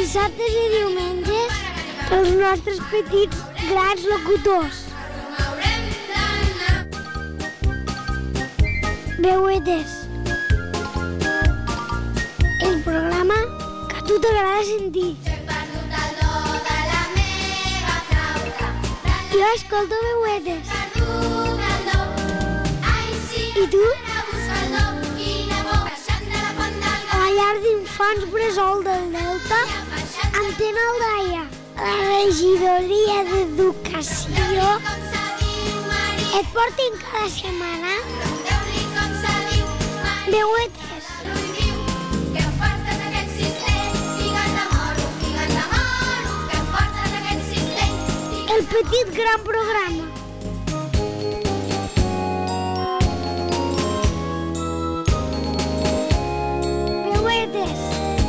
dissabtes i diumenges pels nostres petits grans locutors. Veuetes. El programa que a tu t'agrada sentir. Jo escolto Veuetes. I tu? A la llar d'infants Bressol del Delta, Antena Aldaia, la regidoria d'Educació, et porten cada setmana Veuetes. El petit gran programa. Veuetes.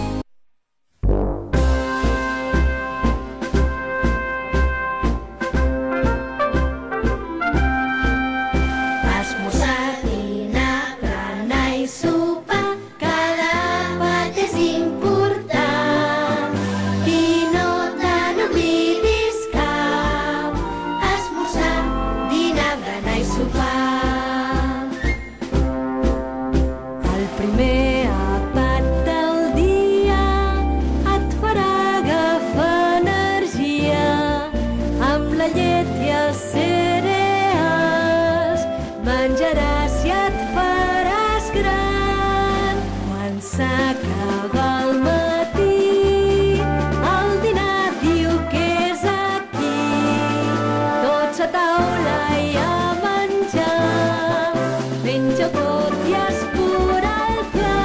Esmorzar, dinar, berenar i sopar, cada àpat és important i no te n'oblidis cap. Esmorzar, dinar, berenar i sopar. El primer àpat del dia et farà agafar energia amb la llet i els cereals. Menjaràs i et faràs gran. Quan s'acaba el matí, el dinar diu que és aquí. Tots a taula i a menjar. Menja tot i escura el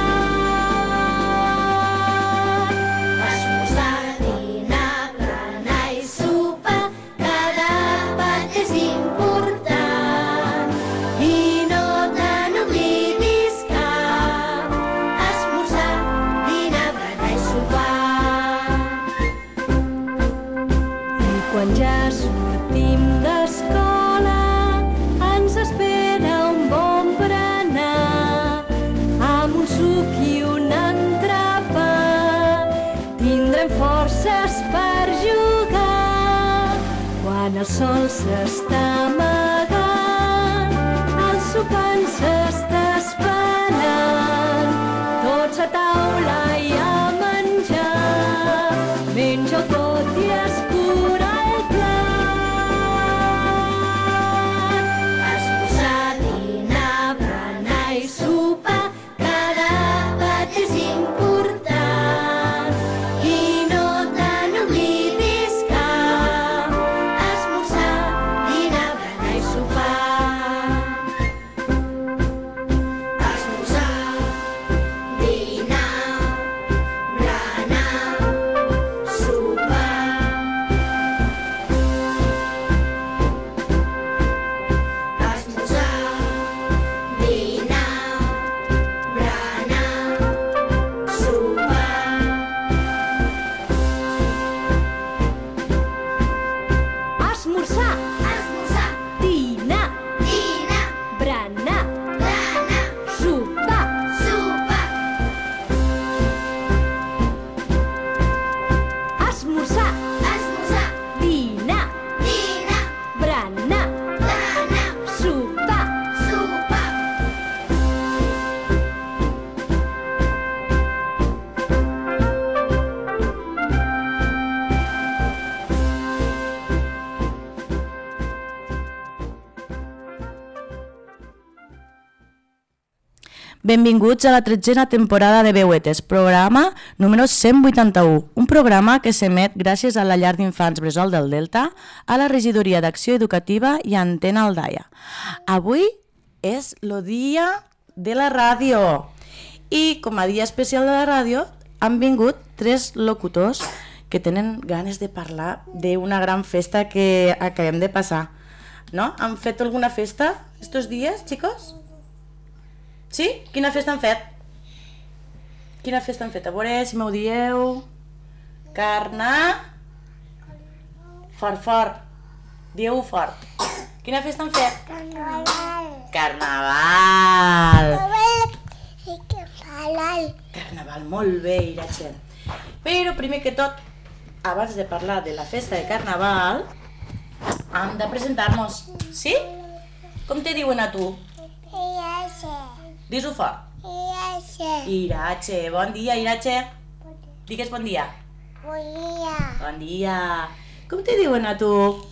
plat. Esmorzar, dinar, berenar i sopar, cada àpat és important i no te n'oblidis cap. Esmorzar, dinar, berenar i sopar. I quan ja sortim d'escola ens espera un bon berenar amb un suc i un entrepà. Tindrem forces per jugar quan el sol s'està amagant. El sopar ens està esperant. Tots a taula i a menjar. Menja tot i escura el plat. Esmorzar, dinar, berenar i sopar, cada àpat és important i no te n'oblidis cap. Esmorzar, dinar, berenar i sopar. Esmorzar, dinar, berenar, sopar. Esmorzar, dinar, berenar, sopar. Esmorzar, esmorzar, dinar, dinar, berenar, berenar, sopar, sopar. Esmorzar, esmorzar, dinar, dinar, berenar, berenar, sopar, sopar. Benvinguts a la 13a temporada de Veuetes, programa número 181, un programa que s'emet gràcies a la llar d'infants Bressol del Delta, a la regidoria d'Acció Educativa i a Antena Aldaia. Avui és el dia de la ràdio i com a dia especial de la ràdio han vingut 3 locutors que tenen ganes de parlar d'una gran festa que acabem de passar. ¿No? ¿Han fet alguna festa estos días, chicos? Sí? Quina festa han fet? Quina festa han fet? A veure si m'ho dieu. Fort, fort. Dieu-ho fort. Quina festa han fet? Carnaval. Carnaval. Carnaval. Carnaval, molt bé, Irachen. Però primer que tot, abans de parlar de la festa de Carnaval, hem de presentar-nos, sí? Com te diuen a tu? Dis-ho fort. Irache, bon dia, Irache. Digues bon dia. Bon dia. Com te diuen a tu?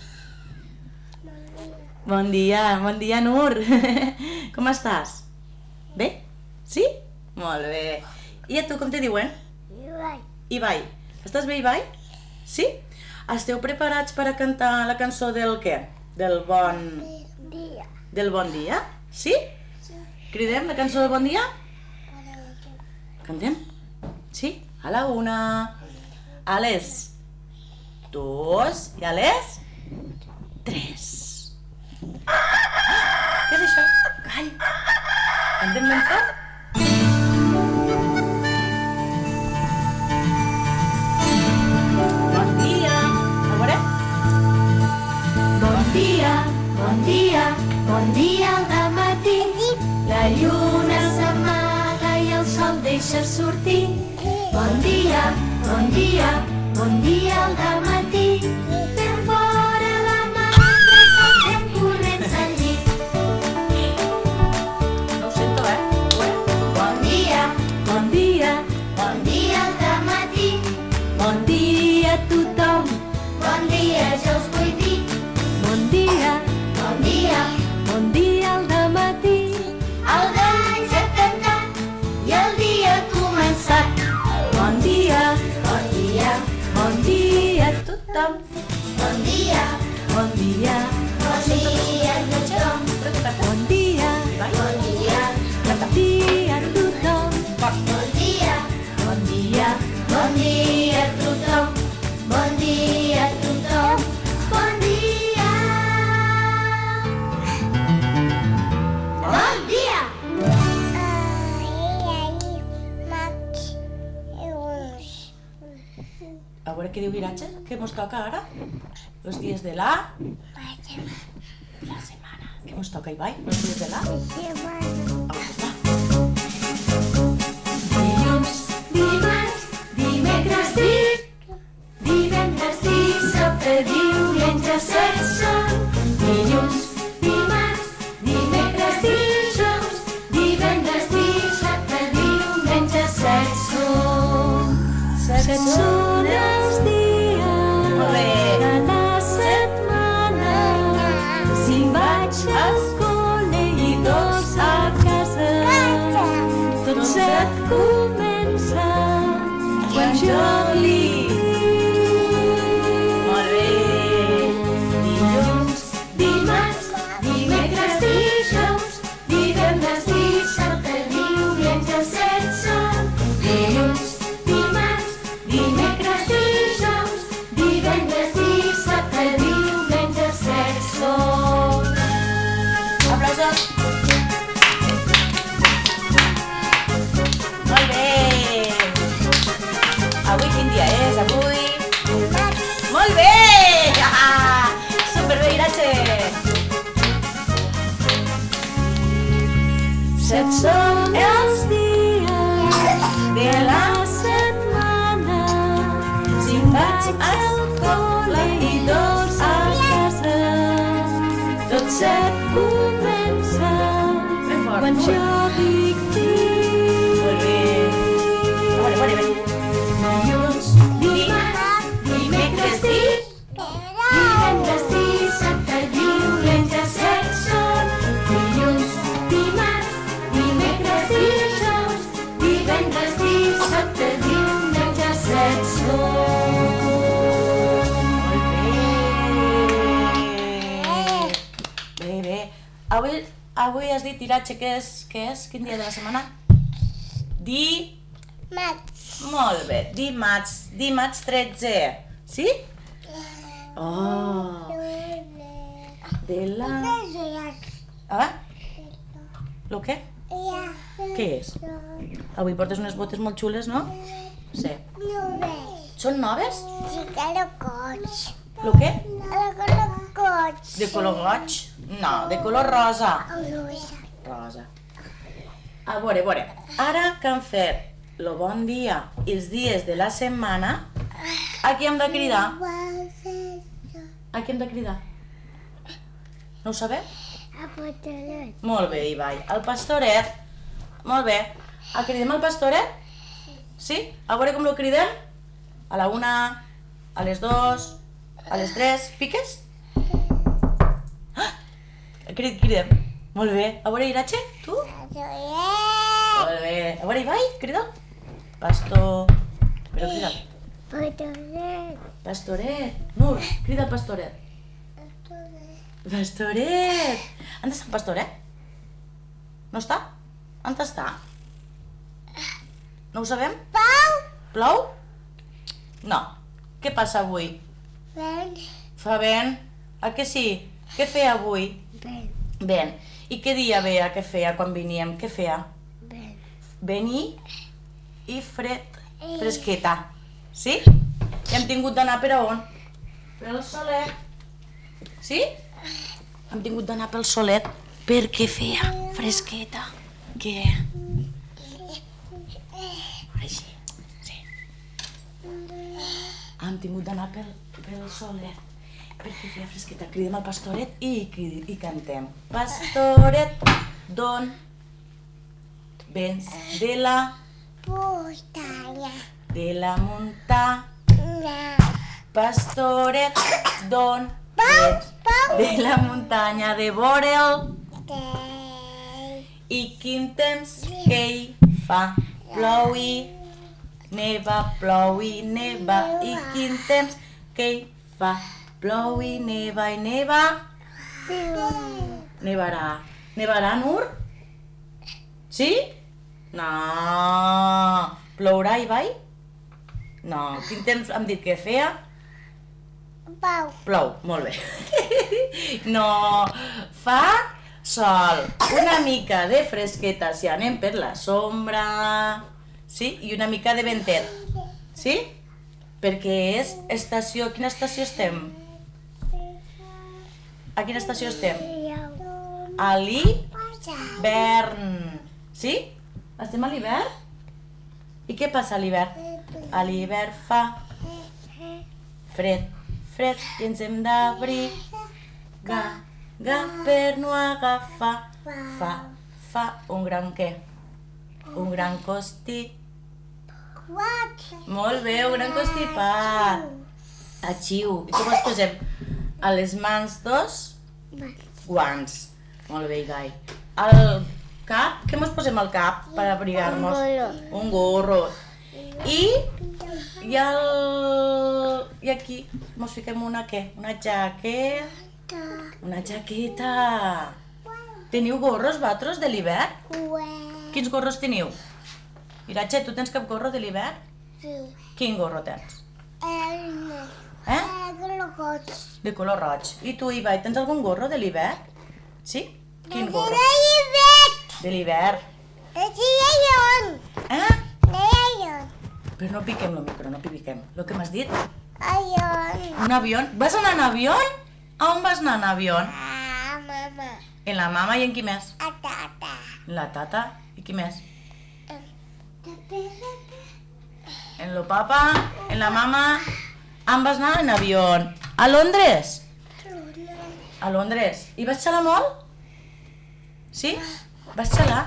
Bon dia, Nur. Com estàs? Bé? Sí? Molt bé. I a tu com te diuen? Ibai. Estàs bé, Ibai? Sí? Esteu preparats per a cantar la cançó del què? Del bon dia? Sí? Cridem la cançó del bon dia? Cantem? Sí? A la 1, a les 2 i a les 3. Què és això? Call! Cantem ben fort? Bon dia! A veure? Bon dia al dematí. La lluna s'amaga i el sol deixa sortir. Bon dia al dematí. Fem fora la mandra i portem corrents al llit. No ho sento, eh? Bon dia al dematí. Bon dia a tothom. Bon dia, jo us vull dir. Bon dia al dematí. El gall ja ha cantat i el dia ha començat. Bon dia a tothom. Bon dia a tothom. Bon dia Bon dia a tothom. Bon dia Bon dia a tothom. Bon dia a tothom. Bon dia a tothom. Bon dia. Bon dia. A veure què diu Irache, què mos toca ara? Els dies de la setmana. Què mos toca, Ibai? Els dies de la setmana. Dilluns, dimarts, dimecres, divendres, dissabte, diumenge, set són. Dilluns, dimarts, dimecres, dijous, divendres, dissabte, diumenge, set són. Set són els dies Molt bé. de la setmana. 5 vaig al col·le i 2 a casa. Tot set comença quan jo dic. Molt bé. Dilluns, dimarts, dimecres, dijous, divendres, dissabte, diumenge, set són. Dilluns, dimarts, dimecres, dijous, divendres, dissabte, diumenge, set són. Aplausos. Molt bé. Avui quin dia és? Avui... Molt bé! Ah, superbé, Irache! Set són els dies de la setmana. 5 vaig al col·le i 2 a casa. Tot set comença Ben fort. quan jo dic dic. Molt bé. A veure. Dilluns, dimarts, dimecres, divendres, dissabte, diumenge, set són. Dilluns, dimarts, dimecres, dijous, divendres, dissabte, diumenge, set són. Bé. Avui has dit, Irache, què és? Quin dia de la setmana? Molt bé, dimarts 13, sí? Oh, de la... Ah? Lo què? Què és? Avui portes unes botes molt xules, no? Sí. Són noves? Lo què? De color goig? No, de color rosa. Rosa. A veure, ara que han fet el bon dia i els dies de la setmana, a qui hem de cridar? A qui hem de cridar? No ho sabem? A Pastoret. Molt bé, Ibai. El pastoret. Molt bé. El cridem el pastoret? Sí? A veure com lo cridem? A la 1, a les 2, a les 3. Piques? Ah! Cridem. Molt bé. A veure, Iratxe, tu? Molt bé. A veure, Ibai, crida. Pastor... Però crida. Pastoret. Pastoret. Nur, crida el pastoret. Pastoret! On està el pastoret? No està? On està? No ho sabem? Plou? No. Què passa avui? Fa vent? A que sí? Què feia avui? Vent. I què dia veia que feia quan veníem? Què feia? Vent i fred. Fresqueta. Sí? I hem tingut d'anar per a on? Per al solet. Sí? Hem tingut d'anar pel solet perquè feia fresqueta. Què? Així, sí. Hem tingut d'anar pel solet perquè feia fresqueta. Cridem al pastoret i cantem. Pastoret, d'on vens? De la muntanya. Pastoret, d'on vens? De la muntanya de veure'l. I quin temps que hi fa? Plou i neva, plou i neva. I quin temps que hi fa? Plou i neva i neva. Nevarà. Nevarà, Nur? Sí? No. Plourà, Ibai? No. Quin temps hem dit que feia? Plou, molt bé. No, fa sol, una mica de fresqueta si anem per la sombra, sí? I una mica de ventet, sí? Perquè és estació, quina estació estem? A quina estació estem? A l'hivern, sí? Estem a l'hivern? I què passa a l'hivern? A l'hivern fa fred, i ens hem d'abrigar, per no agafar, fa un gran què? Un gran constipat. Molt bé, un gran constipat. Axiu. I com ens posem? A les mans dos guants. Molt bé, Igai. Al cap, què ens posem al cap per abrigar-nos? Un gorro. I aquí ens fiquem una què? Una jaqueta. Una jaqueta. Teniu gorros, vosaltres, de l'hivern? Quins gorros teniu? Iratxe, tu tens cap gorro de l'hivern? Sí. Quin gorro tens? De color roig. I tu, Ibai, tens algun gorro de l'hivern? Sí? Quin gorro? De l'hivern. Però no piquem el micro, no piquem. El que m'has dit? Un avió. Vas anar en avió? A on vas anar en avió? Mama. En la mama i en qui més? A tata. En la tata i qui més? En lo papa, en la mama. On vas anar en avió? A Londres? A Londres. I vas xalar molt? Sí? Vas xalar?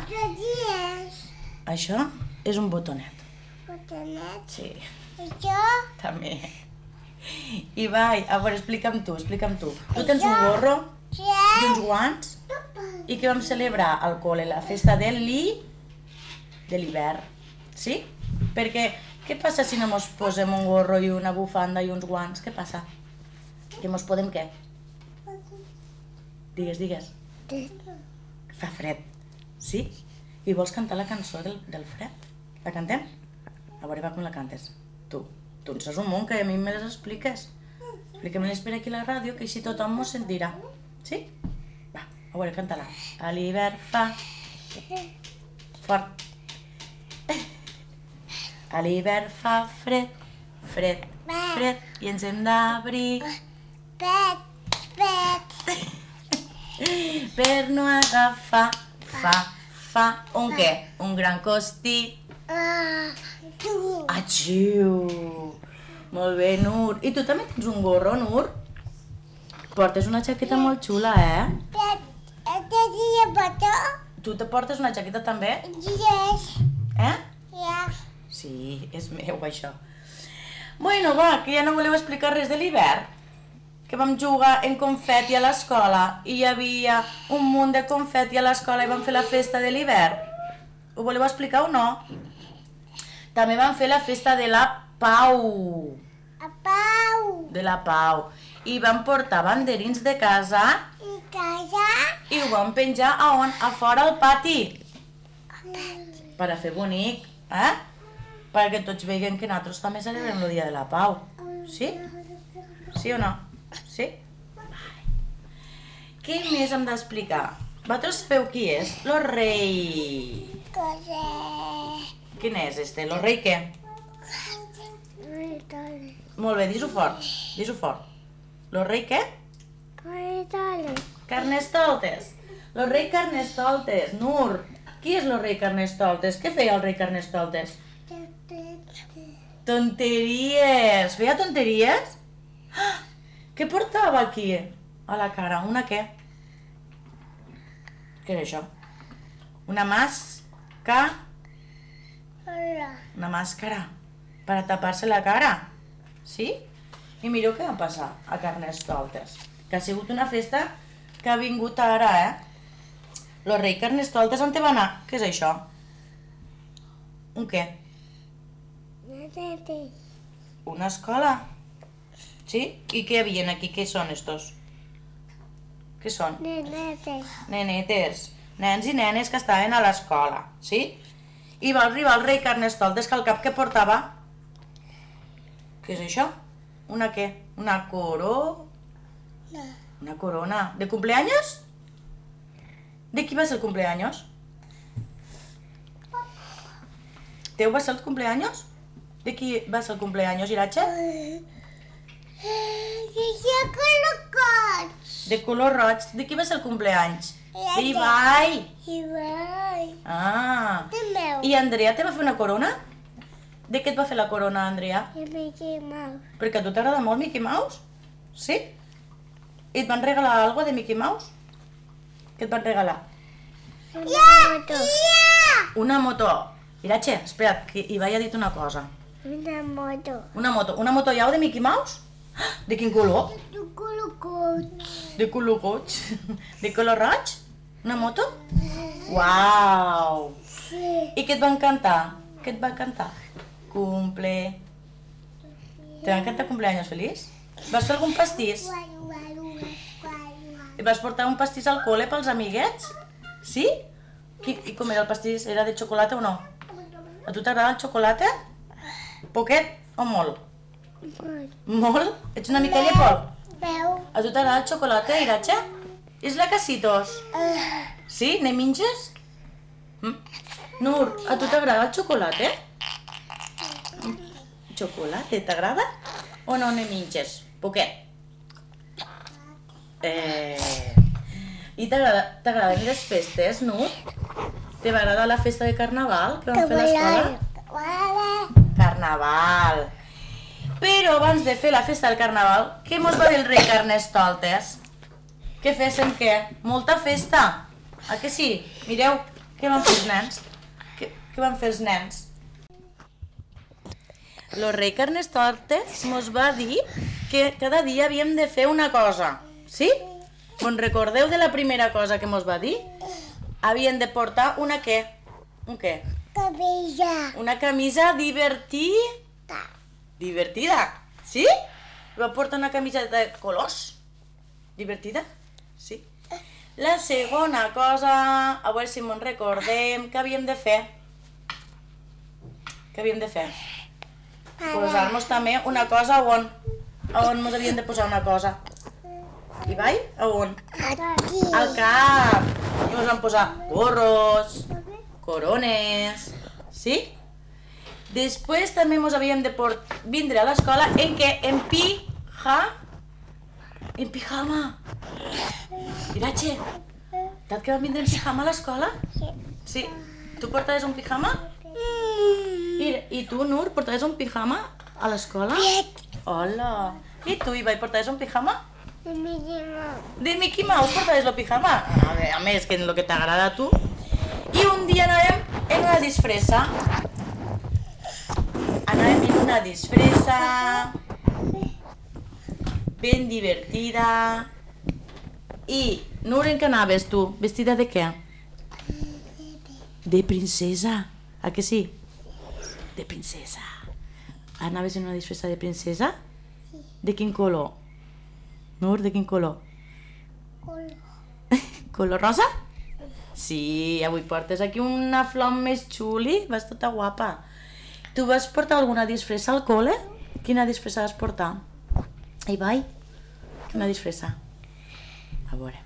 Això és un botonet. Sí. Això? També. Ibai, a veure, explica'm tu. Tu tens un gorro i uns guants? I què vam celebrar al col·le? La festa de l'hivern. Sí? Perquè, què passa si no mos posem un gorro i una bufanda i uns guants? Què passa? Que mos podem què? Digues. Fa fred. Sí? I vols cantar la cançó del fred? La cantem? A veure, va, com la cantes? Tu en saps un munt, que a mi me les expliques. Expliquem-les per aquí a la ràdio, que així tothom mos sentirà. Sí? Va, a veure, canta-la. A l'hivern fa fort. A l'hivern fa fred, i ens hem d'abrigar per no agafar, fa un què? Un gran constipat. Axiu! Molt bé, Nur. I tu també tens un gorro, Nur? Portes una jaqueta molt xula, Tu te portes una jaqueta també? Sí, és meu, això. Bueno, va, que ja no voleu explicar res de l'hivern? Que vam jugar en confeti a l'escola i hi havia un munt de confeti a l'escola i vam fer la festa de l'hivern. Ho voleu explicar o no? També vam fer la festa de la Pau. De la Pau. I vam portar banderins de casa i ho vam penjar a on? A fora al pati. Per a fer bonic, Perquè tots veien que nosaltres també celebrem el dia de la Pau. Sí? Sí o no? Sí? Què més hem d'explicar? Vosaltres sabeu qui és? Lo rei. Quin és este? Lo rei què? Molt bé, dis-ho fort. Dis-ho fort. Lo rei què? Carnestoltes. Lo rei Carnestoltes. Nur, qui és lo rei Carnestoltes? Què feia el rei Carnestoltes? Tonteries. Feia tonteries? Què portava aquí? A la cara. Una què? Què és això? Una màscara. Una màscara. Per a tapar-se la cara. Sí? I mireu què va passar a Carnestoltes. Que ha sigut una festa que ha vingut ara, Lo rei Carnestoltes on te va anar? Què és això? Un què? Una escola. Sí? I què hi havia aquí? Què són estos? Què són? Nenetes. Nens i nenes que estaven a l'escola, sí? I va arribar el rei Carnestoltes, que al cap que portava... Què és això? Una què? Una Una corona. ¿De cumpleaños? ¿De qui va ser el cumpleaños? Teu va ser el cumpleaños? De qui va ser el cumpleaños, Iratxe? De color roig. De qui va ser el cumpleaños? D'Ibai. Ah. I Andrea te va fer una corona? De què et va fer la corona, Andrea? Perquè a tu t'agrada molt Mickey Mouse? Sí? I et van regalar alguna cosa de Mickey Mouse? Què et van regalar? Una moto. Iratxe, espera't, que Ibai ha dit una cosa. Una moto. Una moto. Una moto ja de Mickey Mouse? De quin color? De color goig. De color goig? De color roig? Una moto? Uau! Sí. I què et van cantar? Què et van cantar? Cumple... Te van cantar cumpleaños feliç? Vas fer algun pastís? I vas portar un pastís al col·le pels amiguets? Sí? I com era el pastís? Era de xocolata o no? A tu t'agrada el xocolata? Poquet o molt? Molt? Ets una mica llepol? A tu t'agrada el xocolata, Iratxe? És la Casitos? Sí? Ne menges? Nur, a tu t'agrada el xocolata? Xocolata, t'agrada? O no ne menges? Poquet? I t'agraden les festes, Nur? Te va agradar la festa de Carnaval que vam fer a l'escola? Carnaval. Però abans de fer la festa del Carnaval, què mos va dir el rei Carnestoltes? Que féssim què? Molta festa. Ah que sí? Mireu, què van fer els nens? Què van fer els nens? El rei Carnestoltes mos va dir que cada dia havíem de fer una cosa. Sí? Us recordeu de la primera cosa que mos va dir? Havien de portar una què? Un què? Camisa. Una camisa divertida. Divertida? Sí? Va portar una camisa de colors? Divertida? Sí. La segona cosa, a veure si me'n recordem, què havíem de fer? Què havíem de fer? Posar-nos també una cosa a on? A on ens havíem de posar una cosa? Ibai? A on? Aquí. Al cap. I ens vam posar gorros, corones, sí? Després també ens havíem de vindre a l'escola en què? En pijama. Iratxe, saps que vam vindre en pijama a l'escola? Sí. Sí. Tu portaves un pijama? I tu, Nur, portaves un pijama a l'escola? Hola! I tu, Ibai, portaves un pijama? De Mickey Mouse portaves el pijama? A més, que és el que t'agrada a tu. I un dia anàvem en una disfressa. Anàvem en una disfressa ben divertida. I, Nur, en què anaves tu? Vestida de què? De princesa. A que sí? De princesa. Anaves en una disfressa de princesa? Sí. De quin color? Nur, de quin color? Color rosa? Sí, avui portes aquí una flor més xuli, vas tota guapa. Tu vas portar alguna disfressa al col·le? Quina disfressa vas portar? Ibai? Quina disfressa? A veure.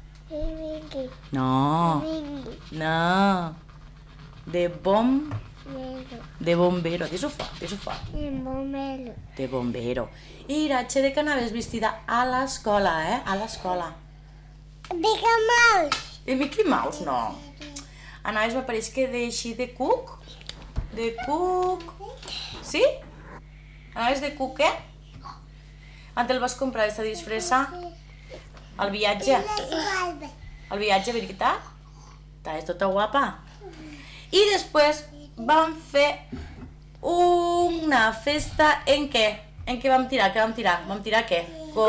No. No. De bombero. Dis-ho fort. De bombero. I Iratxe, de què anaves vestida a l'escola, A l'escola. Mickey Mouse. De Mickey Mouse, no. Anaves, me pareix que d'així de Cook. De Cook. Sí? Anaves de Cook, On te'l vas comprar, aquesta disfressa? Al viatge. Al viatge, veritat? Estàs tota guapa. I després vam fer una festa en què? En què vam tirar? Què vam tirar? Vam tirar què?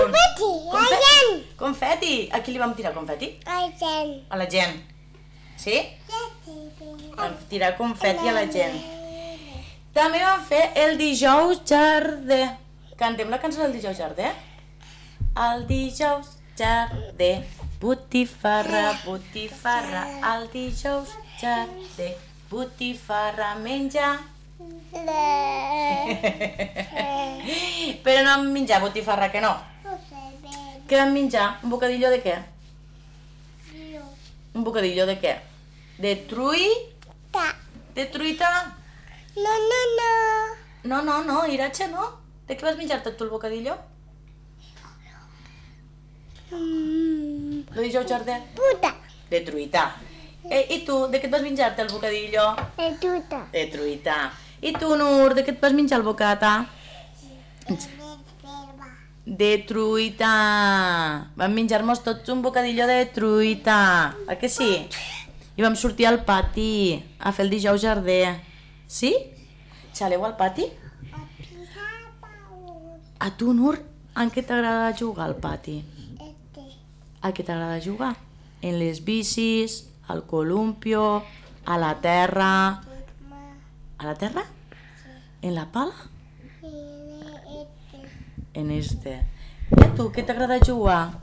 Confeti! A qui li vam tirar confeti? A la gent. Sí? Vam tirar confeti a la gent. També vam fer el dijous jardí. Cantem la cançó del dijous jardí? El dijous jardí, botifarra, botifarra, el dijous jardí, botifarra menjar. Però no vam menjar botifarra, que no? Què vam menjar? Un bocadillo de què? Un bocadillo de què? De truita? De truita? No, Iratxe, no? De què vas menjar-te tu el bocadillo? Lo dijous jardí? De truita. I tu, de què et vas menjar-te el bocadillo? De truita. I tu, Nur, de què et vas menjar el bocata? De truita. Vam menjar-nos tots un bocadillo de truita. A que sí? I vam sortir al pati a fer el dijous jardí. Sí? Xaleu al pati? A tu, Nur, en què t'agrada jugar al pati? A què t'agrada jugar? En les bicis, al columpio, a la terra... A la terra? En la pala? En este. I a tu, què t'agrada jugar?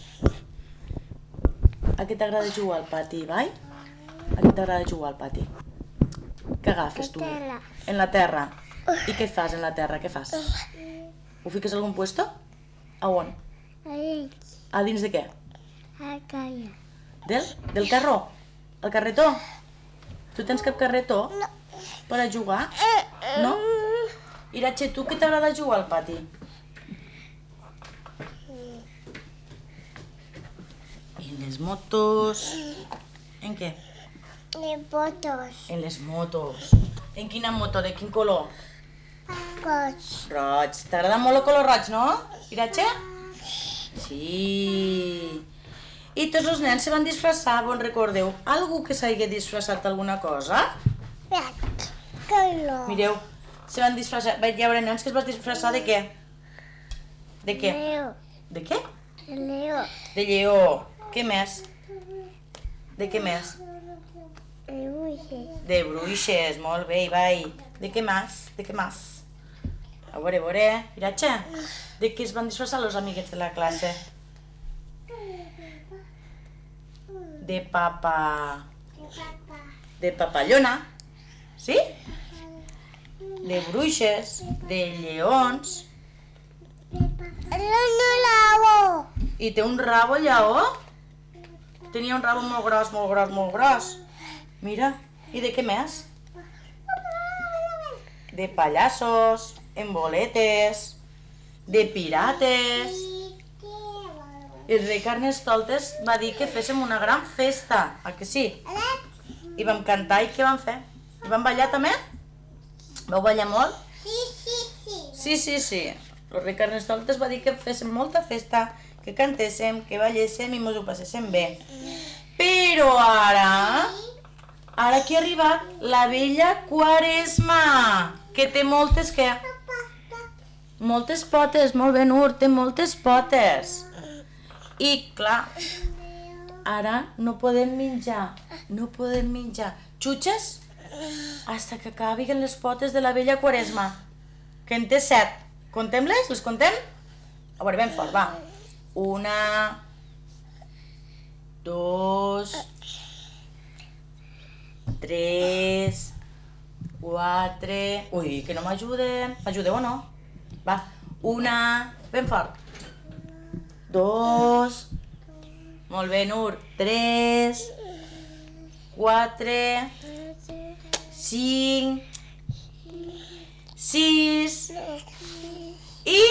A què t'agrada jugar al pati, Ibai? A què t'agrada jugar al pati? Què agafes tu? En la terra. I què fas en la terra? Què fas? Ho fiques a algun puesto? A on? A dins de què? Del carro? El carretó? Tu tens cap carretó? No. Per a jugar? No? Iratxe, tu què t'agrada jugar al pati? En les motos... En què? En les motos. En quina moto? De quin color? Roig. T'agrada molt el color roig, no? Iratxe? Sí. I tots els nens se van disfressar, bon recordeu? Algú que s'hagi disfressat d'alguna cosa? Mireu, se van disfressar. Vaig veure nens que es van disfressar de què? De què? De què? De lleó. Què més? De què més? De bruixes, molt bé, Ibai. De què més? De què més? A veure, Iratxe, de què es van disfressar els amiguets de la classe? De papallona, sí? De bruixes, de lleons. I té un rabo lleó? Tenia un rabo molt gros, molt gros, molt gros. Mira, i de què més? De pallassos, en boletes, de pirates. El rei Carnestoltes va dir que féssim una gran festa, a que sí? I vam cantar i què vam fer? I vam ballar també? Vau ballar molt? Sí. Sí. El rei Carnestoltes va dir que féssim molta festa, que cantéssim, que balléssim i mos ho passéssim bé. Però ara aquí ha arribat la vella Quaresma, que té moltes què? Moltes potes, molt bé, Nur, té moltes potes. I, clar, ara no podem menjar xutxes fins que acabin les potes de la vella Quaresma, que en té 7. Contem-les? Les contem? A veure, ben fort, va. 1, 2, 3, 4... Ui, que no m'ajuden. M'ajudeu o no? Va, 1, ben fort. 2, molt bé, Nur. 3, 4, 5, 6 i...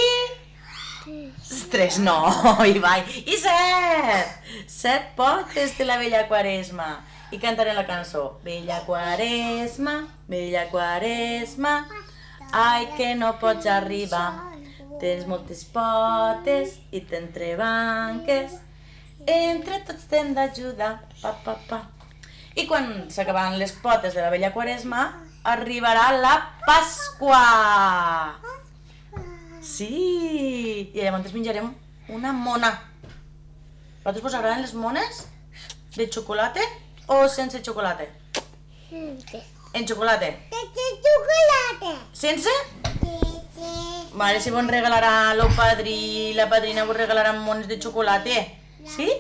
3, no, Ibai. I 7! 7 potes de la vella Quaresma. I cantarem la cançó. Vella Quaresma, ai que no pots arribar. Tens moltes potes i t'entrebanques. Entre tots t'hem d'ajudar. Pa. I quan s'acabaran les potes de la vella Quaresma, arribarà la Pasqua. Sí! I llavors menjarem una mona. A vosaltres vos agraden les mones? De xocolata o sense xocolata? En xocolata? Sense? Vale, si vos regalarà el padrí i la padrina vos regalaran mones de xocolata. Sí?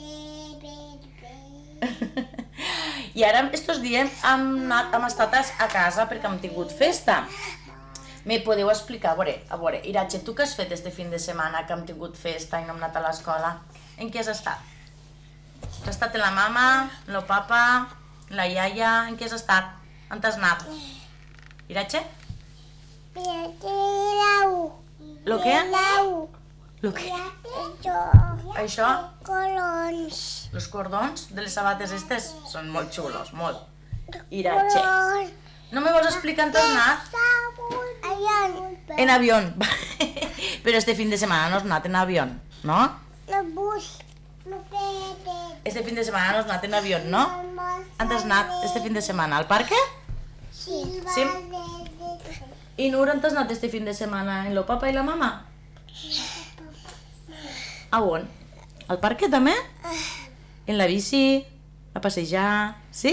I ara estos dies hem estat a casa perquè hem tingut festa. Me podeu explicar? A veure, Iratxe, tu què has fet este fin de setmana que hem tingut festa i no hem anat a l'escola? En què has estat? Has estat en la mama, en el papa, en la iaia? En què has estat? On t'has anat? Iratxe? Lo què? Lo què? Això? Los cordons de les sabates estes són molt xulos, molt. Iratxe. No me vols explicar on t'has anat? En avión. Pero este fin de semana no has anat en avión, ¿no? Este fin de semana no has anat en avión, ¿no? On t'has anat este fin de semana? Al parque? Sí. I Nur, on t'has anat este fin de semana? En lo papa i la mama? A on? Al parque també? En la bici? A passejar? Sí?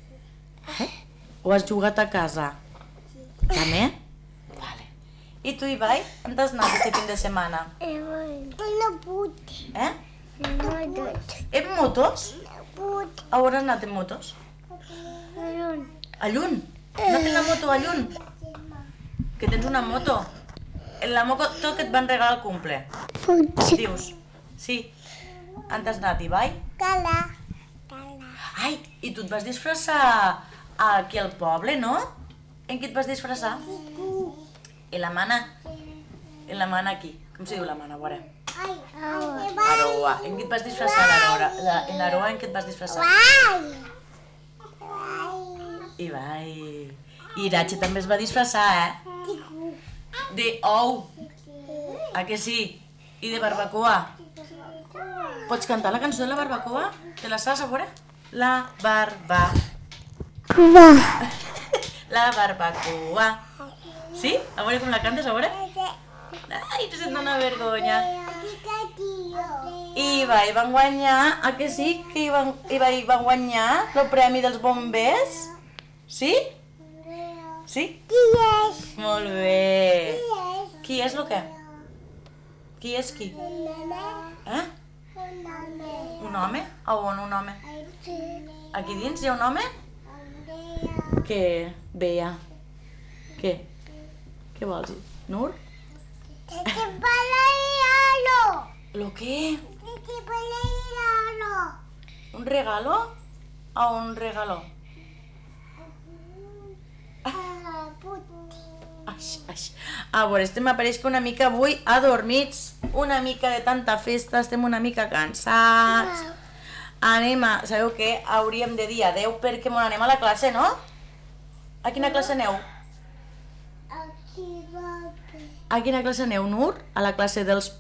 O has jugat a casa? També? Vale. I tu, Ibai, on t'has anat este fin de setmana? En motos? A on has anat en motos? A Llun? No tens la moto a Llun? Que tens una moto? En la moto que et van regalar al cumple? Dius? Sí. On t'has anat, Ibai? Ai, i tu et vas disfressar aquí al poble, no? En què et vas disfressar? En la mana? En la mana aquí. Com se diu la mana, a veure? Aroa. En què et vas disfressar, en Aroa, en què et vas disfressar? Ibai. I Iratxe també es va disfressar, De ou. A que sí? I de barbacoa. Pots cantar la cançó de la barbacoa? Te la saps, a veure? La barbacoa. Sí? A veure com la cantes, a veure? Ai, se't dona vergonya. Ibai van guanyar, a que sí? Que Ibai va guanyar el premi dels bombers? Sí? Sí? Qui és? Molt bé. Qui és el què? Qui és qui? Un home? A on un home? Aquí dins hi ha un home? Què? Bea. Què? Què vols dir? Nur? ¿Lo qué? ¿Un regalo? ¿A un regalo? A veure, estem apareix que una mica avui adormits, una mica de tanta festa, estem una mica cansats. Anem a... Sabeu què? Hauríem de dir adeu perquè anem a la classe, no? A quina classe aneu? A quina classe aneu, Nur? A la classe dels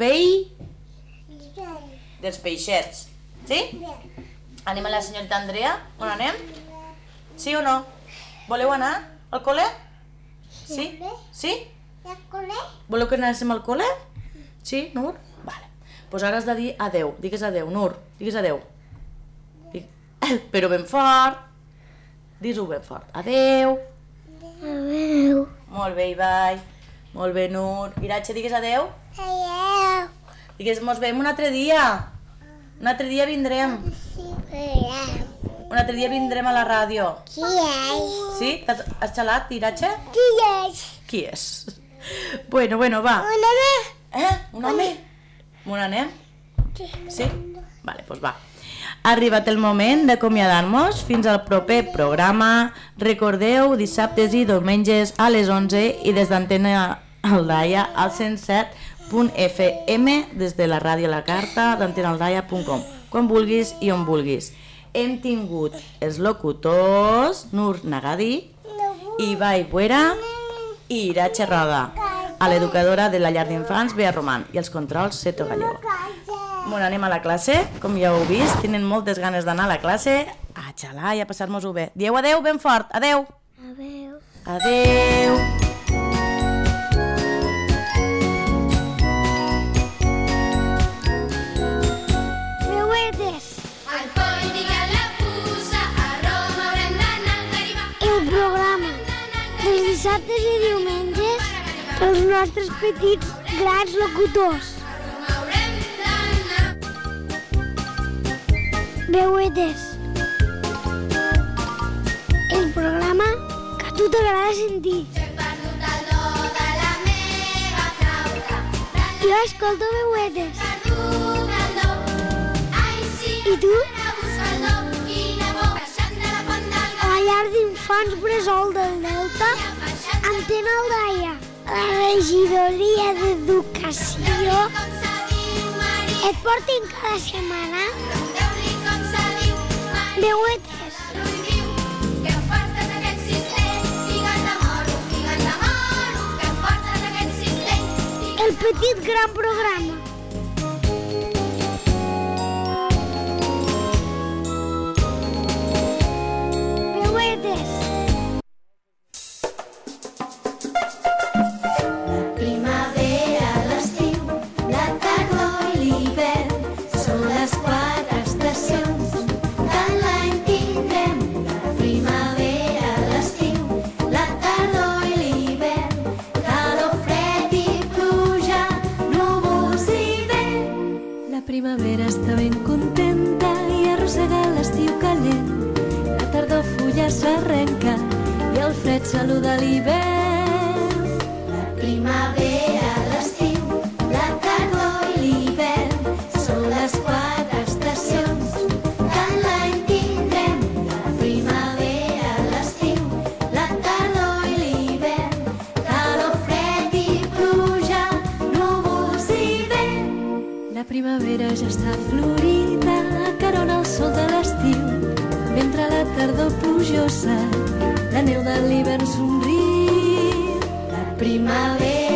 peixets. Sí? Anem a la senyorita Andrea? On anem? Sí o no? Voleu anar al col·le? Sí? Sí? Voleu que anéssim al col·le? Sí, Nur? Vale. Doncs ara has de dir adeu. Digues adeu, Nur. Digues adeu. Però ben fort. Dis-ho ben fort. Adeu. Adeu. Molt bé, Ibai. Molt bé, Nur. Iratxe, digues adeu. Adeu. Digues, mos veiem un altre dia. Un altre dia vindrem. Un altre dia vindrem a la ràdio. Qui és? Sí? Has xalat, Iratxe? Qui és? Qui és? Bueno, va. Un home? Un home? On anem? Sí? Vale, doncs va. Ha arribat el moment d'acomiadar-nos fins al proper programa. Recordeu, dissabtes i diumenges a les 11 i des d'Antena Aldaia al 107.fm des de la ràdio La Carta d'antenaaldaia.com, quan vulguis i on vulguis. Hem tingut els locutors Nur Nagadi, Ibai Buera i Iratxe Roda, a l'educadora de la llar d'infants Bea Roman i els controls Seto Gallego. Bueno, anem a la classe, com ja heu vist, tenen moltes ganes d'anar a la classe, a xalar i a passar-nos-ho bé. Dieu adeu ben fort, adeu. Adeu. Adeu. Veuetes. Al coll diga la puça, a Roma haurem d'anar a derivar. El programa dels dissabtes i diumenges pels nostres petits grans locutors. Veuetes. El programa que a tu t'agrada sentir. He perdut el do de la meva flauta. Jo escolto Veuetes. Perdut el do. Ai, sí, I tu? anar a buscar el do. Quina por, baixant de la font del A la llar d'infants Bressol del Delta, Antena Aldaia, la regidoria d'Educació, com se diu, Maria. et porten cada setmana Pregunteu-li com se diu, Maria. Veuetes. L'ull diu que em portes aquest cistell. Figues de moro, que em portes aquest cistell. El petit gran programa. Veuetes. Primavera, l'estiu, la tardor i l'hivern són les 4 estacions que l'any tindrem. La primavera, l'estiu, la tardor i l'hivern, calor, fred i pluja, núvols i vent. La primavera està ben contenta i arrossega l'estiu calent. La tardor fulla s'arrenca i el fred saluda l'hivern. La primavera, l'estiu, la tardor i l'hivern són les 4 estacions que l'any tindrem. La primavera, l'estiu, la tardor i l'hivern, calor, fred i pluja, núvols i vent. La primavera ja està florida, acarona el sol de l'estiu, mentre la tardor plujosa, la neu de l'hivern somriu. La primavera